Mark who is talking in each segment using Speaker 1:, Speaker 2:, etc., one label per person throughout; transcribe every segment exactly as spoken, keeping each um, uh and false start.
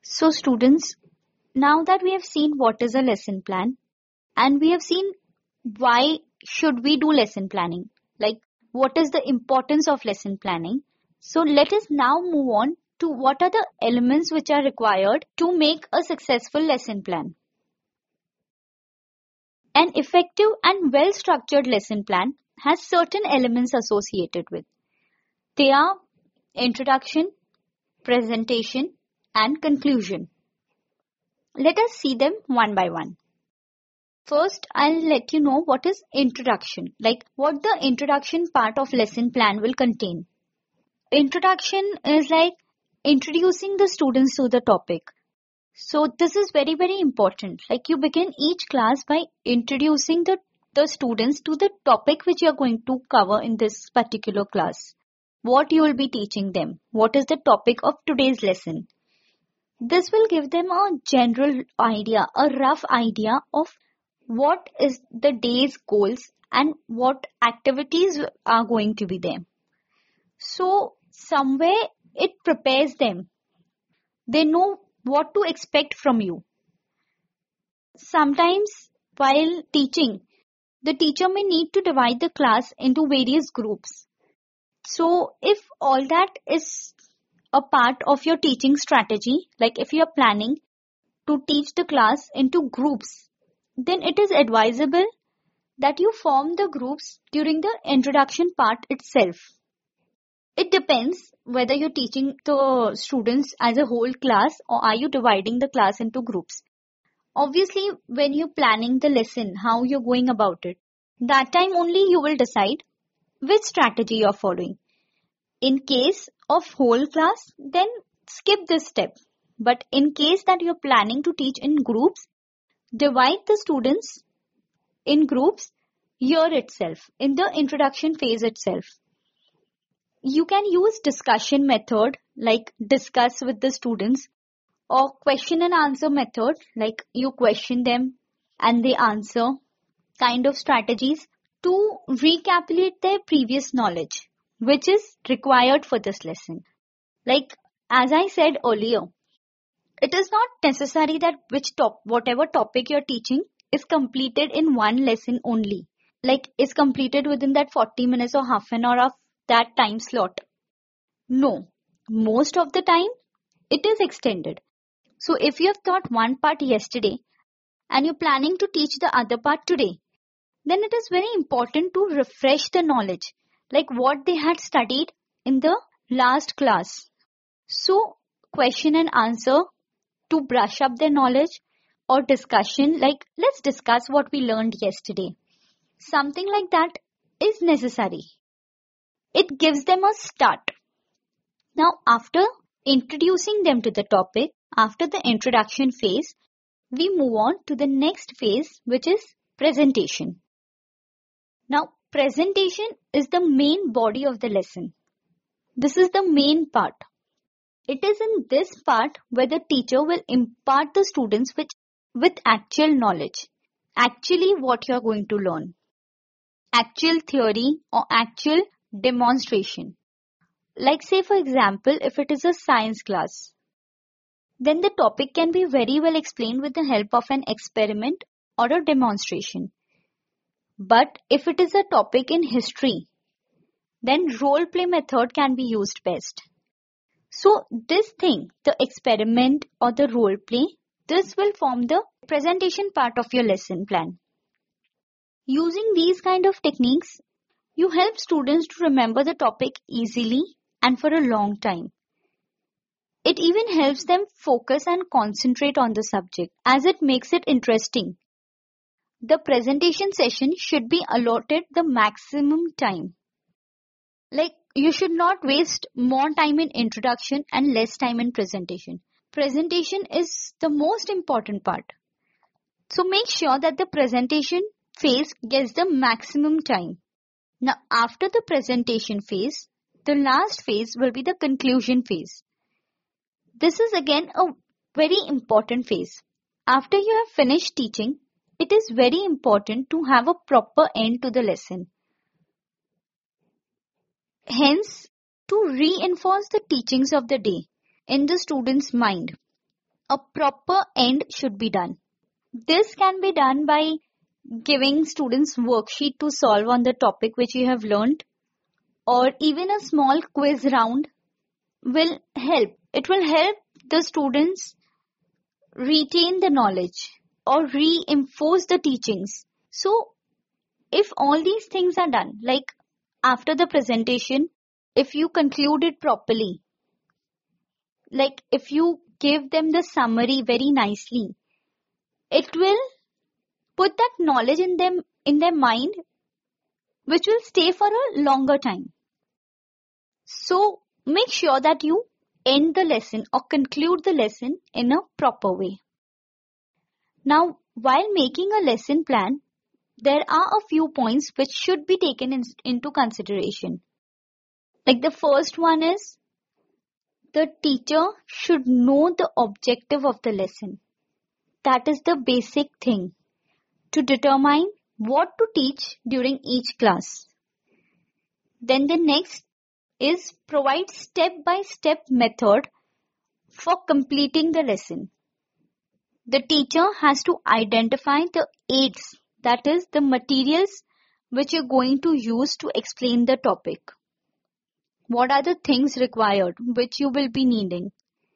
Speaker 1: So students, now that we have seen what is a lesson plan and we have seen why should we do lesson planning, like what is the importance of lesson planning. So let us now move on to what are the elements which are required to make a successful lesson plan. An effective and well-structured lesson plan has certain elements associated with. They are introduction, presentation, and conclusion. Let us see them one by one. First, I'll let you know what is introduction, like what the introduction part of lesson plan will contain. Introduction is like introducing the students to the topic. So this is very, very important. Like you begin each class by introducing the, the students to the topic which you are going to cover in this particular class. What you will be teaching them. What is the topic of today's lesson? This will give them a general idea, a rough idea of what is the day's goals and what activities are going to be there. So somewhere it prepares them. They know what to expect from you. Sometimes while teaching, the teacher may need to divide the class into various groups. So if all that is a part of your teaching strategy, like if you are planning to teach the class into groups, then it is advisable that you form the groups during the introduction part itself. It depends whether you're teaching the students as a whole class or are you dividing the class into groups. Obviously, when you're planning the lesson, how you're going about it, that time only you will decide which strategy you're following. In case of whole class, then skip this step. But in case that you're planning to teach in groups, divide the students in groups here itself, in the introduction phase itself. You can use discussion method, like discuss with the students, or question and answer method, like you question them and they answer, kind of strategies to recapitulate their previous knowledge, which is required for this lesson. Like as I said earlier, it is not necessary that which top, whatever topic you're teaching is completed in one lesson only, like is completed within that forty minutes or half an hour of that time slot. No, most of the time it is extended. So if you have taught one part yesterday and you're planning to teach the other part today, then it is very important to refresh the knowledge, like what they had studied in the last class. So question and answer to brush up their knowledge, or discussion, like let's discuss what we learned yesterday. Something like that is necessary. It gives them a start. Now, after introducing them to the topic, after the introduction phase, we move on to the next phase, which is presentation. Now, presentation is the main body of the lesson. This is the main part. It is in this part where the teacher will impart the students with, with actual knowledge. Actually, what you are going to learn. Actual theory or actual demonstration. Like say for example, if it is a science class, then the topic can be very well explained with the help of an experiment or a demonstration. But if it is a topic in history, then role play method can be used best. So this thing, the experiment or the role play, this will form the presentation part of your lesson plan. Using these kind of techniques, you help students to remember the topic easily and for a long time. It even helps them focus and concentrate on the subject as it makes it interesting. The presentation session should be allotted the maximum time. Like you should not waste more time in introduction and less time in presentation. Presentation is the most important part. So make sure that the presentation phase gets the maximum time. Now after the presentation phase, the last phase will be the conclusion phase. This is again a very important phase. After you have finished teaching, it is very important to have a proper end to the lesson. Hence, to reinforce the teachings of the day in the student's mind, a proper end should be done. This can be done by giving students worksheet to solve on the topic which you have learned, or even a small quiz round will help. It will help the students retain the knowledge or reinforce the teachings. So if all these things are done, like after the presentation, if you conclude it properly, like if you give them the summary very nicely, it will put that knowledge in them, in their mind, which will stay for a longer time. So make sure that you end the lesson or conclude the lesson in a proper way. Now, while making a lesson plan, there are a few points which should be taken in, into consideration. Like the first one is, the teacher should know the objective of the lesson. That is the basic thing to determine what to teach during each class. Then the next is provide step-by-step method for completing the lesson. The teacher has to identify the aids, that is the materials which you're going to use to explain the topic. What are the things required which you will be needing,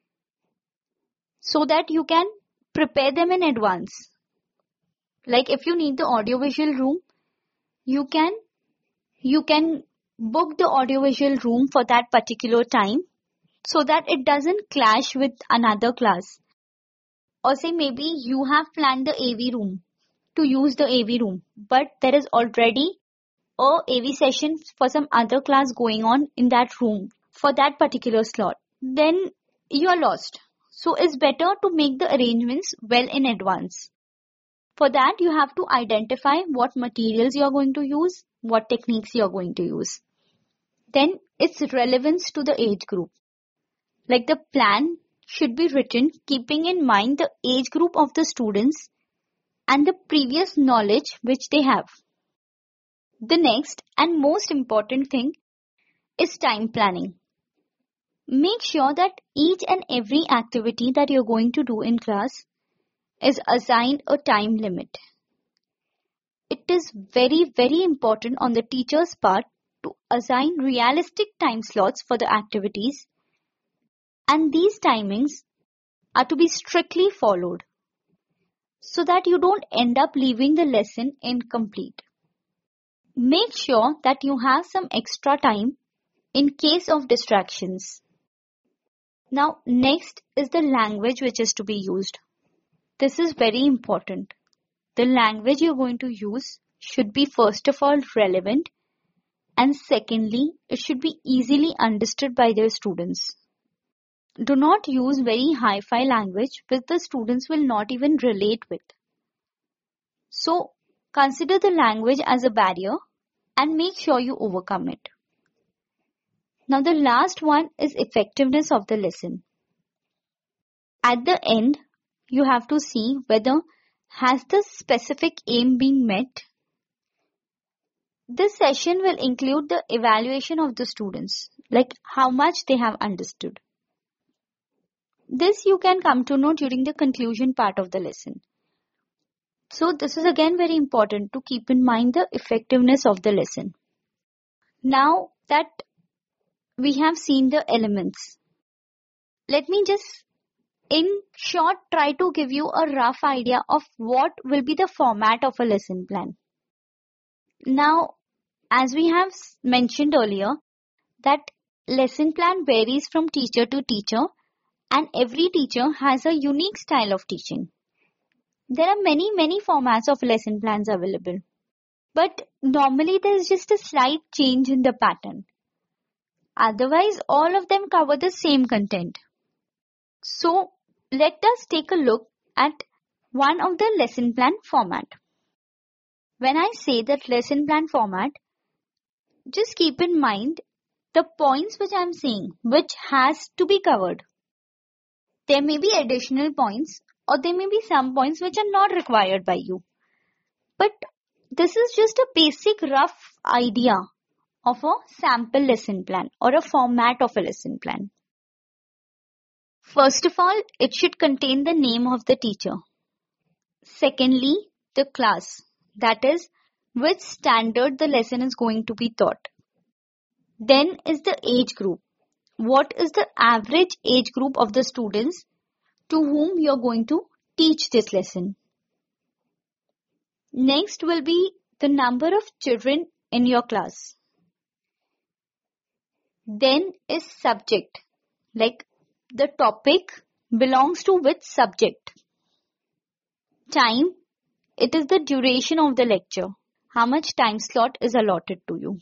Speaker 1: so that you can prepare them in advance. Like if you need the audiovisual room, you can you can book the audiovisual room for that particular time so that it doesn't clash with another class. Or say maybe you have planned the A V room to use the A V room, but there is already a A V session for some other class going on in that room for that particular slot. Then you are lost. So it's better to make the arrangements well in advance. For that, you have to identify what materials you are going to use, what techniques you are going to use. Then its relevance to the age group. Like the plan should be written keeping in mind the age group of the students and the previous knowledge which they have. The next and most important thing is time planning. Make sure that each and every activity that you're going to do in class is assigned a time limit. It is very, very important on the teacher's part to assign realistic time slots for the activities, and these timings are to be strictly followed so that you don't end up leaving the lesson incomplete. Make sure that you have some extra time in case of distractions. Now, next is the language which is to be used. This is very important. The language you're going to use should be first of all relevant, and secondly, it should be easily understood by their students. Do not use very hi-fi language which the students will not even relate with. So, consider the language as a barrier and make sure you overcome it. Now, the last one is effectiveness of the lesson. At the end, you have to see whether has the specific aim been met. This session will include the evaluation of the students, like how much they have understood. This you can come to know during the conclusion part of the lesson. So this is again very important to keep in mind the effectiveness of the lesson. Now that we have seen the elements, let me just in short try to give you a rough idea of what will be the format of a lesson plan. Now, as we have mentioned earlier, that lesson plan varies from teacher to teacher, and every teacher has a unique style of teaching. There are many, many formats of lesson plans available, but normally there is just a slight change in the pattern. Otherwise, all of them cover the same content. So, let us take a look at one of the lesson plan format. When I say that lesson plan format, just keep in mind the points which I am saying, which has to be covered. There may be additional points or there may be some points which are not required by you. But this is just a basic rough idea of a sample lesson plan or a format of a lesson plan. First of all, it should contain the name of the teacher. Secondly, the class, that is, which standard the lesson is going to be taught. Then is the age group. What is the average age group of the students to whom you are going to teach this lesson? Next will be the number of children in your class. Then is subject, like the topic belongs to which subject. Time, it is the duration of the lecture. How much time slot is allotted to you.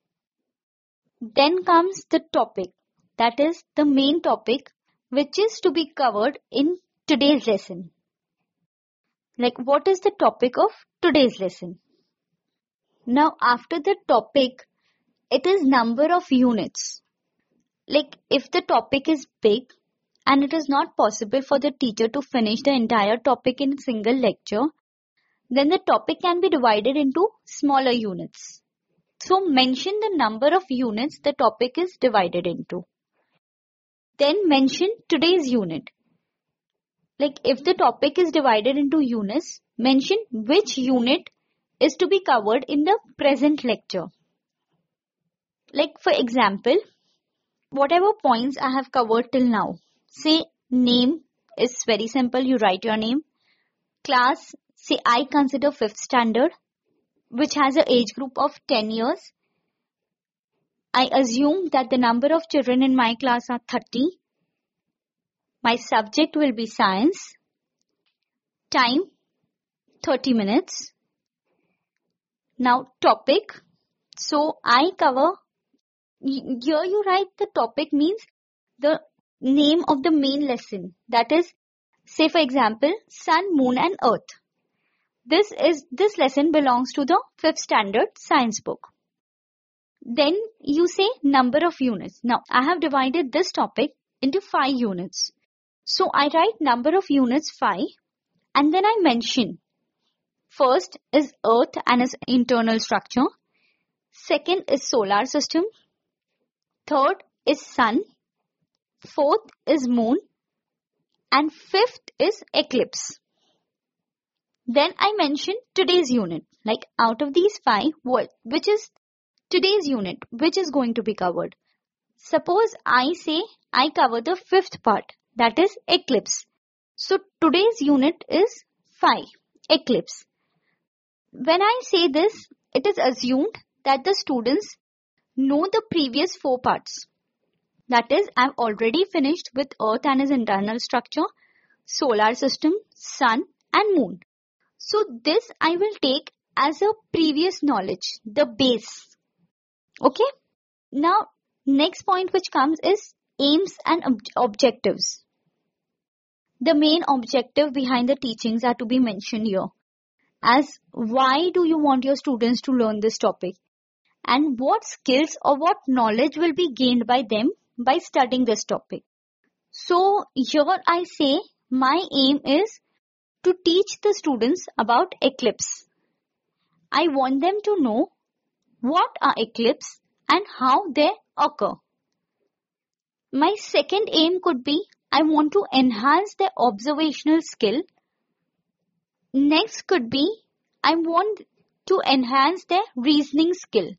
Speaker 1: Then comes the topic, that is the main topic which is to be covered in today's lesson. Like what is the topic of today's lesson? Now after the topic, it is number of units. Like if the topic is big and it is not possible for the teacher to finish the entire topic in a single lecture, then the topic can be divided into smaller units. So mention the number of units the topic is divided into. Then mention today's unit. Like if the topic is divided into units, mention which unit is to be covered in the present lecture. Like for example, whatever points I have covered till now. Say name is very simple, you write your name. Class, say I consider fifth standard, which has an age group of ten years. I assume that the number of children in my class are thirty. My subject will be science. Time, thirty minutes. Now topic, so I cover, here you write the topic means the name of the main lesson. That is, say for example, sun, moon and earth. This is this lesson belongs to the fifth standard science book. Then you say number of units. Now I have divided this topic into five units. So I write number of units five and then I mention first is earth and its internal structure. Second is solar system. Third is sun. Fourth is moon. And fifth is eclipse. Then I mention today's unit. Like out of these five, what, which is today's unit, which is going to be covered. Suppose I say I cover the fifth part, that is eclipse. So today's unit is five, eclipse. When I say this, it is assumed that the students know the previous four parts. That is, I have already finished with earth and its internal structure, solar system, sun and moon. So this I will take as a previous knowledge, the base. Okay. Now next point which comes is aims and ob- objectives. The main objective behind the teachings are to be mentioned here. As why do you want your students to learn this topic? And what skills or what knowledge will be gained by them by studying this topic? So here I say my aim is to teach the students about eclipse. I want them to know what are eclipse and how they occur. My second aim could be I want to enhance their observational skill. Next could be I want to enhance their reasoning skill.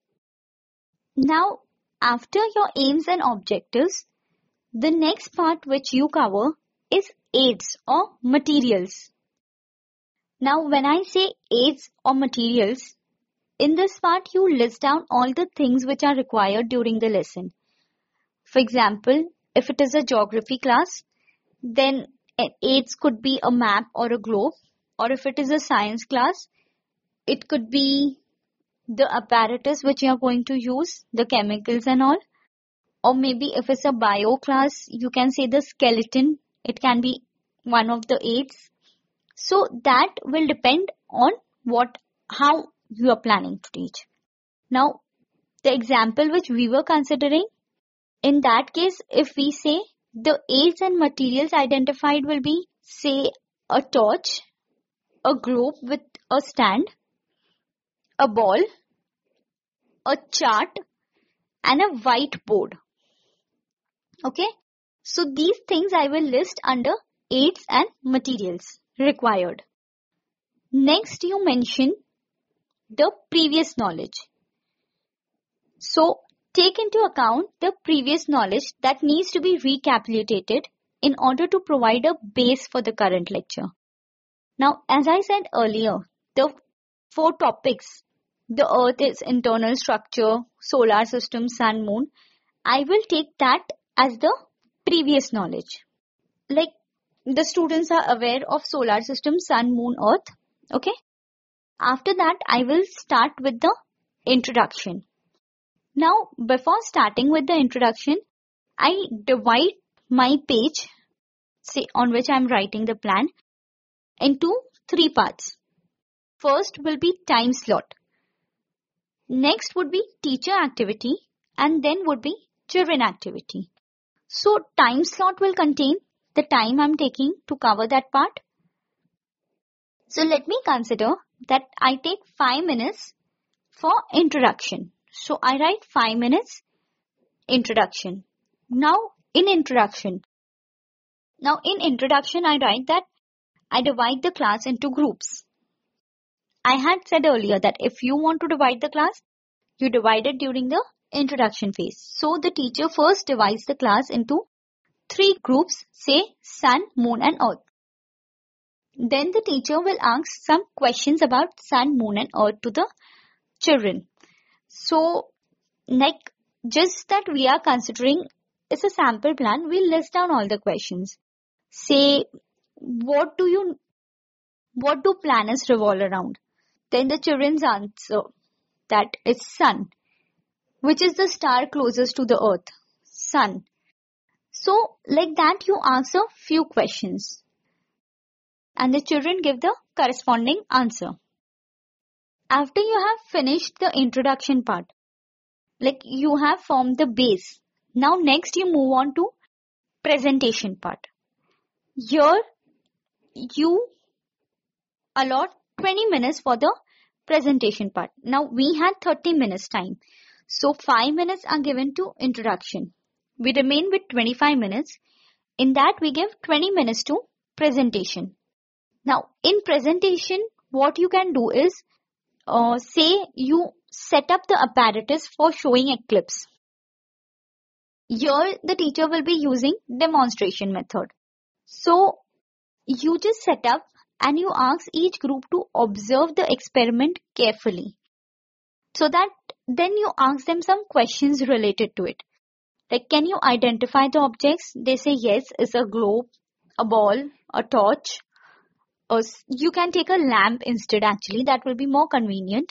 Speaker 1: Now, after your aims and objectives, the next part which you cover is aids or materials. Now, when I say aids or materials, in this part you list down all the things which are required during the lesson. For example, if it is a geography class, then aids could be a map or a globe. Or if it is a science class, it could be the apparatus which you are going to use, the chemicals and all. Or maybe if it's a bio class, you can say the skeleton. It can be one of the aids. So that will depend on what, how you are planning to teach. Now, the example which we were considering, in that case, if we say the aids and materials identified will be, say, a torch, a globe with a stand, a ball, a chart, and a whiteboard. Okay. So these things I will list under aids and materials required. Next, you mention the previous knowledge. So take into account the previous knowledge that needs to be recapitulated in order to provide a base for the current lecture. Now, as I said earlier, the four topics, the Earth, its internal structure, solar system, sun, moon, I will take that as the previous knowledge. Like the students are aware of solar system, sun, moon, earth. Okay. After that, I will start with the introduction. Now, before starting with the introduction, I divide my page, say on which I am writing the plan, into three parts. First will be time slot. Next would be teacher activity, and then would be children activity. So time slot will contain the time I'm taking to cover that part. So let me consider that I take five minutes for introduction. So I write five minutes introduction. Now in introduction, now in introduction I write that I divide the class into groups. I had said earlier that if you want to divide the class, you divide it during the introduction phase. So the teacher first divides the class into three groups, say sun, moon and earth. Then the teacher will ask some questions about sun, moon and earth to the children. So like just that we are considering it's a sample plan, we'll list down all the questions. Say what do you, what do planets revolve around? Then the children's answer that is sun. Which is the star closest to the earth? Sun. So like that you answer few questions. And the children give the corresponding answer. After you have finished the introduction part, like you have formed the base. Now next you move on to presentation part. Here you allot twenty minutes for the presentation part. Now we had thirty minutes time. So five minutes are given to introduction. We remain with twenty-five minutes. In that we give twenty minutes to presentation. Now in presentation, what you can do is, uh, say you set up the apparatus for showing eclipse. Here the teacher will be using demonstration method. So you just set up and you ask each group to observe the experiment carefully. So that then you ask them some questions related to it. Like, can you identify the objects? They say yes, it's a globe, a ball, a torch. Or you can take a lamp instead actually, that will be more convenient.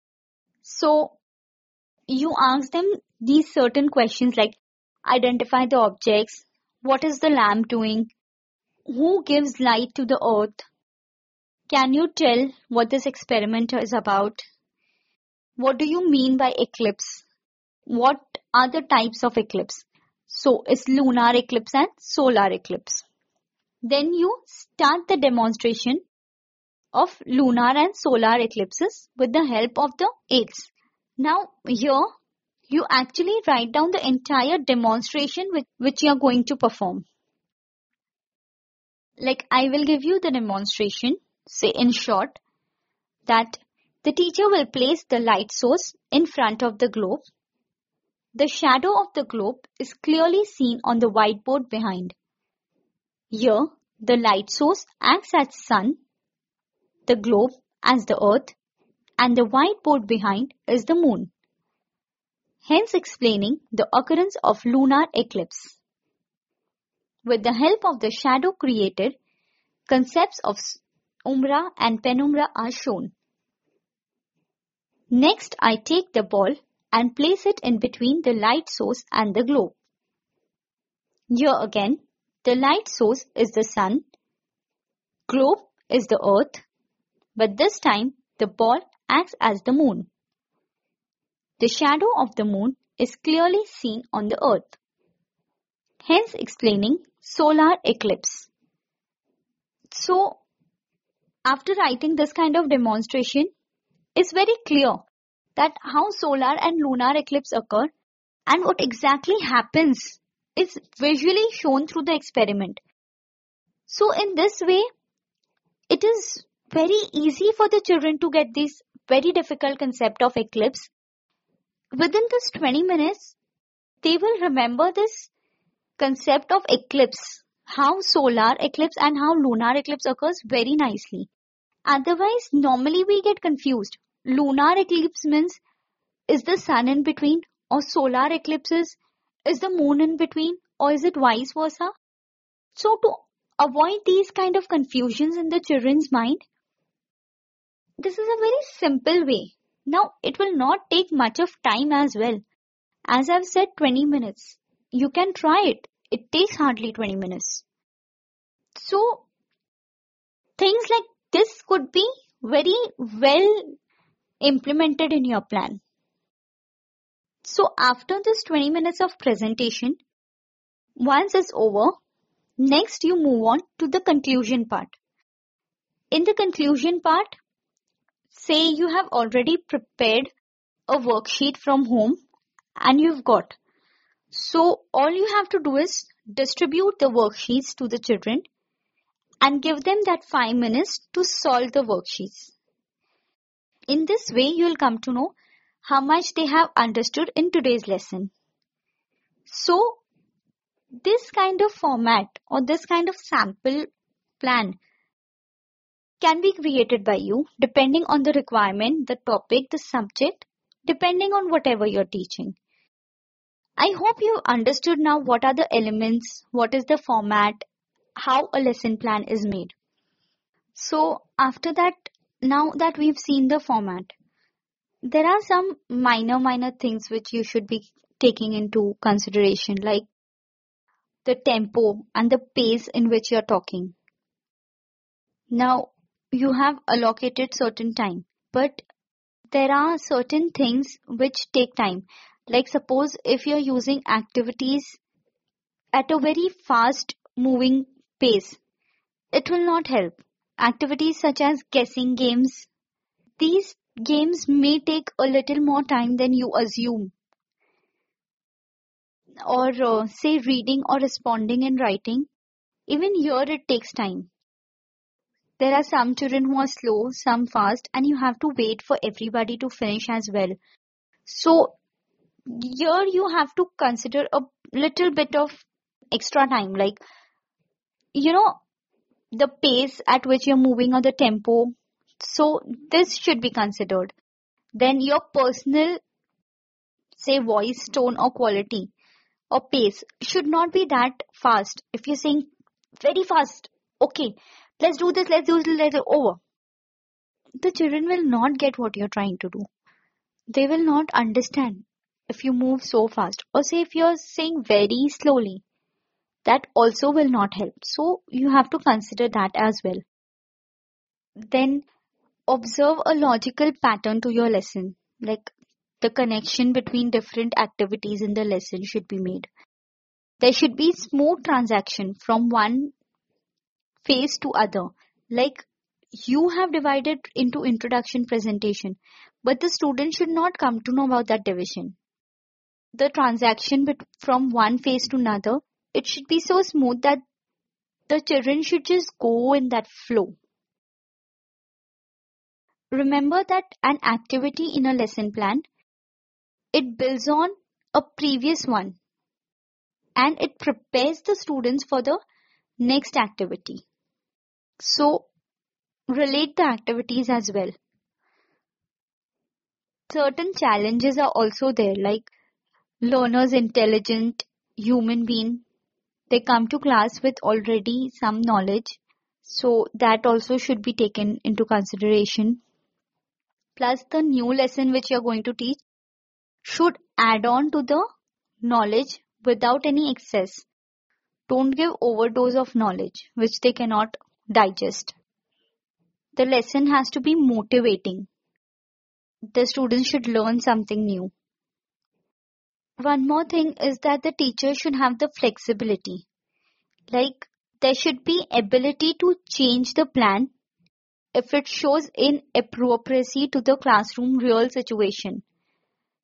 Speaker 1: So you ask them these certain questions like identify the objects, what is the lamp doing, who gives light to the earth, can you tell what this experiment is about, what do you mean by eclipse, what are the types of eclipse. So it's lunar eclipse and solar eclipse. Then you start the demonstration of lunar and solar eclipses with the help of the aids. Now here you actually write down the entire demonstration with which you are going to perform. Like I will give you the demonstration, say in short, that the teacher will place the light source in front of the globe. The shadow of the globe is clearly seen on the whiteboard behind. Here, the light source acts as sun, the globe as the earth, and the whiteboard behind is the moon. Hence explaining the occurrence of lunar eclipse. With the help of the shadow created, concepts of umbra and penumbra are shown. Next, I take the ball and place it in between the light source and the globe. Here again, the light source is the sun, globe is the earth, but this time the ball acts as the moon. The shadow of the moon is clearly seen on the earth. Hence explaining solar eclipse. So, after writing this kind of demonstration, it's very clear that how solar and lunar eclipse occur and what exactly happens is visually shown through the experiment. So in this way, it is very easy for the children to get this very difficult concept of eclipse. Within this twenty minutes, they will remember this concept of eclipse, how solar eclipse and how lunar eclipse occurs very nicely. Otherwise, normally we get confused. Lunar eclipse means is the sun in between, or solar eclipses is the moon in between, or is it vice versa? So to avoid these kind of confusions in the children's mind, this is a very simple way. Now, it will not take much of time as well. As I've said, twenty minutes. You can try it. It takes hardly twenty minutes. So, things like this could be very well implemented in your plan. So, after this twenty minutes of presentation, once it's over, next you move on to the conclusion part. In the conclusion part, say you have already prepared a worksheet from home and you've got. So all you have to do is distribute the worksheets to the children and give them that five minutes to solve the worksheets. In this way, you will come to know how much they have understood in today's lesson. So this kind of format or this kind of sample plan can be created by you depending on the requirement, the topic, the subject, depending on whatever you're teaching. I hope you understood now what are the elements, what is the format, how a lesson plan is made. So after that, now that we've seen the format, there are some minor, minor things which you should be taking into consideration, like the tempo and the pace in which you're talking. Now, you have allocated certain time, but there are certain things which take time. Like suppose if you're using activities at a very fast moving pace, it will not help. Activities such as guessing games, these games may take a little more time than you assume. Or uh, say reading or responding in writing, even here it takes time. There are some children who are slow, some fast, and you have to wait for everybody to finish as well. So here you have to consider a little bit of extra time, like, you know, the pace at which you're moving or the tempo. So this should be considered. Then your personal, say, voice, tone or quality or pace should not be that fast. If you're saying very fast, okay, let's do this, let's do this, let's do over. The children will not get what you're trying to do. They will not understand if you move so fast. Or say if you're saying very slowly, that also will not help. So you have to consider that as well. Then observe a logical pattern to your lesson. Like the connection between different activities in the lesson should be made. There should be smooth transaction from one phase to other. Like you have divided into introduction presentation, but the student should not come to know about that division. The transaction from one phase to another, it should be so smooth that the children should just go in that flow. Remember that an activity in a lesson plan, it builds on a previous one and it prepares the students for the next activity. So relate the activities as well. Certain challenges are also there, like learners, intelligent human being, they come to class with already some knowledge. So that also should be taken into consideration. Plus the new lesson which you're going to teach should add on to the knowledge without any excess. Don't give overdose of knowledge which they cannot digest. The lesson has to be motivating. The students should learn something new. One more thing is that the teacher should have the flexibility. Like there should be ability to change the plan if it shows inappropriacy to the classroom real situation.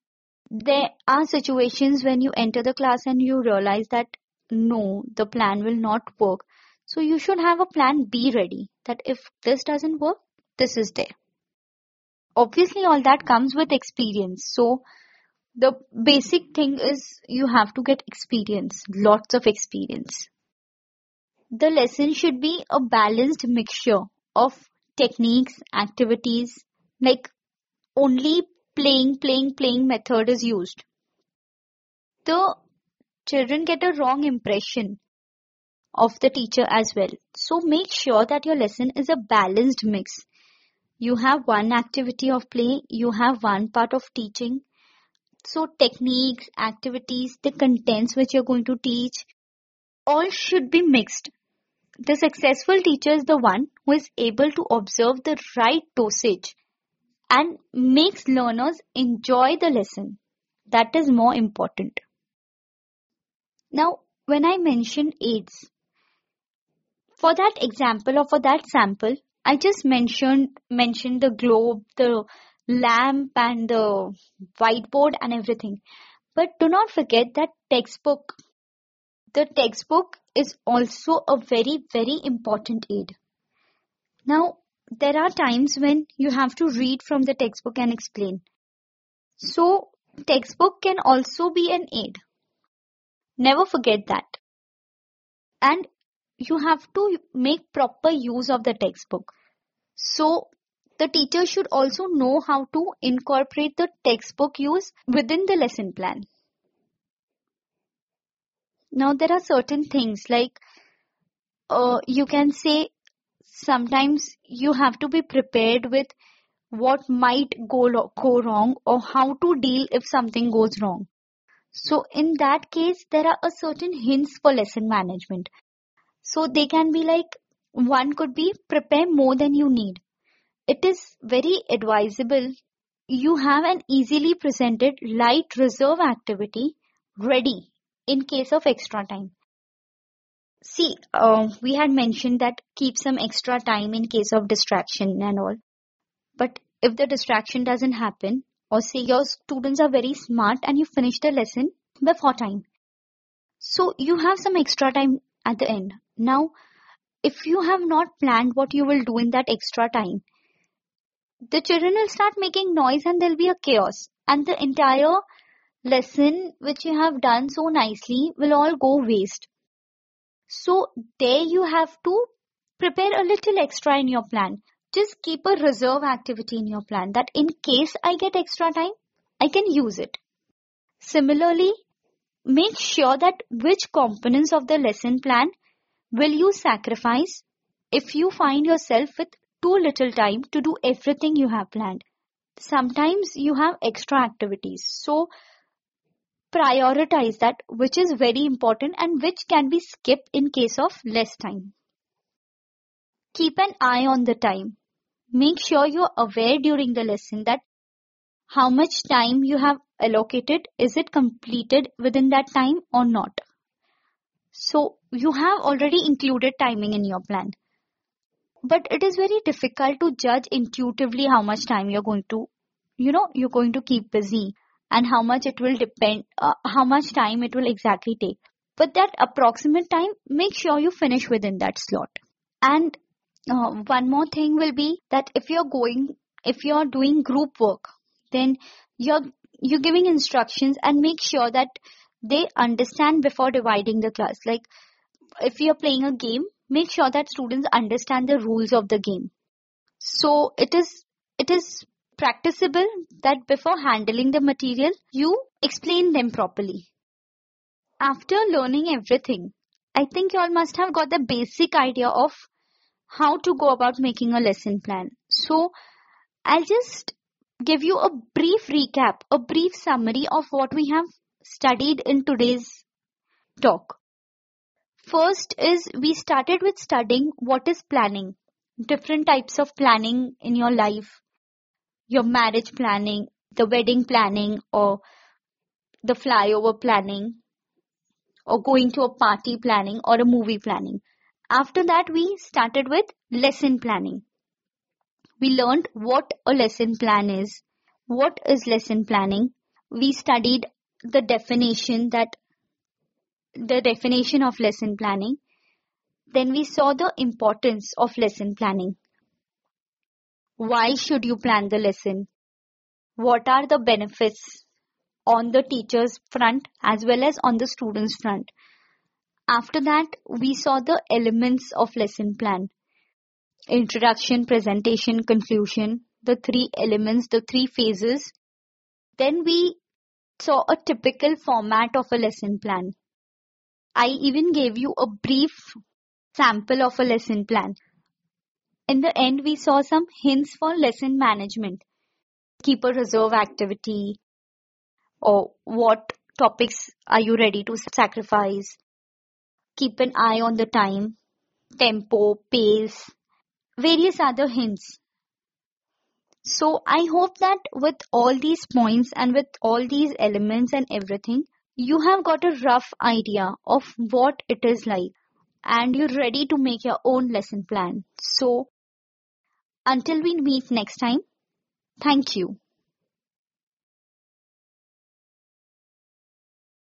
Speaker 1: There are situations when you enter the class and you realize that no, the plan will not work. So you should have a plan B ready, that if this doesn't work, this is there. Obviously, all that comes with experience. So the basic thing is you have to get experience, lots of experience. The lesson should be a balanced mixture of techniques, activities, like only playing, playing, playing method is used. The children get a wrong impression of the teacher as well. So make sure that your lesson is a balanced mix. You have one activity of play, you have one part of teaching. So techniques, activities, the contents which you're going to teach, all should be mixed. The successful teacher is the one who is able to observe the right dosage and makes learners enjoy the lesson. That is more important. Now, when I mention aids, for that example or for that sample, I just mentioned mentioned the globe, the lamp and the whiteboard and everything. But do not forget that textbook. The textbook is also a very, very important aid. Now, there are times when you have to read from the textbook and explain. So, textbook can also be an aid. Never forget that. And you have to make proper use of the textbook. So, the teacher should also know how to incorporate the textbook use within the lesson plan. Now, there are certain things like uh, you can say sometimes you have to be prepared with what might go, lo- go wrong or how to deal if something goes wrong. So, in that case, there are a certain hints for lesson management. So, they can be like one could be prepare more than you need. It is very advisable you have an easily presented light reserve activity ready in case of extra time. See, uh, we had mentioned that keep some extra time in case of distraction and all. But if the distraction doesn't happen, or say your students are very smart and you finish the lesson before time, so you have some extra time at the end. Now, if you have not planned what you will do in that extra time, the children will start making noise and there'll be a chaos. And the entire lesson which you have done so nicely will all go waste. So there you have to prepare a little extra in your plan. Just keep a reserve activity in your plan that in case I get extra time, I can use it. Similarly, make sure that which components of the lesson plan will you sacrifice if you find yourself with too little time to do everything you have planned. Sometimes you have extra activities. So prioritize that which is very important and which can be skipped in case of less time. Keep an eye on the time. Make sure you're aware during the lesson that how much time you have allocated, is it completed within that time or not. So you have already included timing in your plan. But it is very difficult to judge intuitively how much time you're going to, you know, you're going to keep busy and how much it will depend, uh, how much time it will exactly take. But that approximate time, make sure you finish within that slot. And uh, one more thing will be that if you're going, if you're doing group work, then you're you're giving instructions and make sure that they understand before dividing the class. Like if you're playing a game, make sure that students understand the rules of the game. So it is it is practicable that before handling the material, you explain them properly. After learning everything, I think you all must have got the basic idea of how to go about making a lesson plan. So I'll just give you a brief recap, a brief summary of what we have studied in today's talk. First is we started with studying what is planning, different types of planning in your life, your marriage planning, the wedding planning, or the flyover planning, or going to a party planning, or a movie planning. After that, we started with lesson planning. We learned what a lesson plan is, what is lesson planning, We studied the definition that the definition of lesson planning. Then we saw the importance of lesson planning. Why should you plan the lesson? What are the benefits on the teacher's front as well as on the student's front? After that, we saw the elements of lesson plan. Introduction, presentation, conclusion, the three elements, the three phases. Then we saw a typical format of a lesson plan. I even gave you a brief sample of a lesson plan. In the end, we saw some hints for lesson management. Keep a reserve activity, or what topics are you ready to sacrifice? Keep an eye on the time, tempo, pace, various other hints. So I hope that with all these points and with all these elements and everything, you have got a rough idea of what it is like and you're ready to make your own lesson plan. So until we meet next time, thank you.